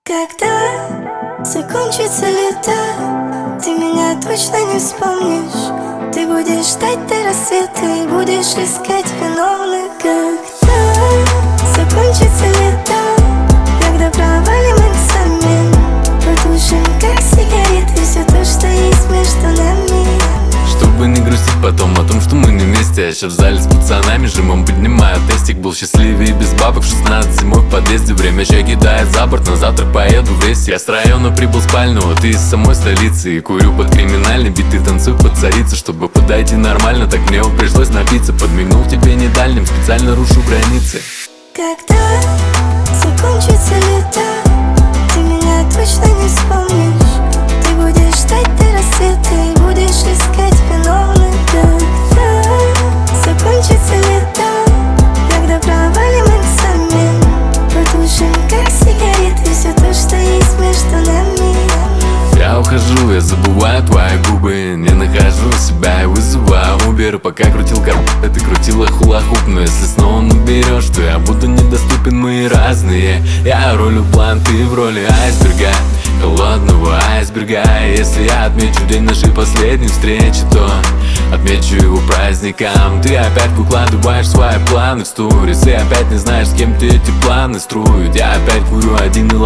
Когда закончится лето, ты меня точно не вспомнишь. Ты будешь ждать до рассвета и будешь искать виновных. Когда закончится лето, когда провалим экзамен, потушим как сигареты все то, что есть между нами. Чтобы не грустить потом о том, что мы не вместе. Я сейчас в зале с пацанами жимом поднимаю тестик. Был счастливее без бабок в 16 зимой в подъезде. Время чай кидает за борт, на завтра поеду в рейс. Я с района прибыл спального, ты из самой столицы. И курю под криминальный бит, ты танцуй под царицу. Чтобы подойти нормально, так мне пришлось напиться. Подмигнул тебе не дальним, специально рушу границы. Когда закончится лето, ты меня точно не вспомнишь. Ты будешь ждать до рассвета и будешь искать виновных. Когда закончится лето, когда провалим экзамен, потушим как сигареты все то, что есть между нами. Я ухожу, я забываю твои губы, не нахожу себя и вызываю Uber. Пока крутил ты крутила хула-хуп. Но если снова наберешь, то я буду недоступен, мы разные. Я ролю план, ты в роли айсберга, холодного айсберга. Если я отмечу день нашей последней встречи, то отмечу его праздником. Ты опять выкладываешь свои планы в сторис, и опять не знаешь, с кем ты эти планы строят. Я опять курю один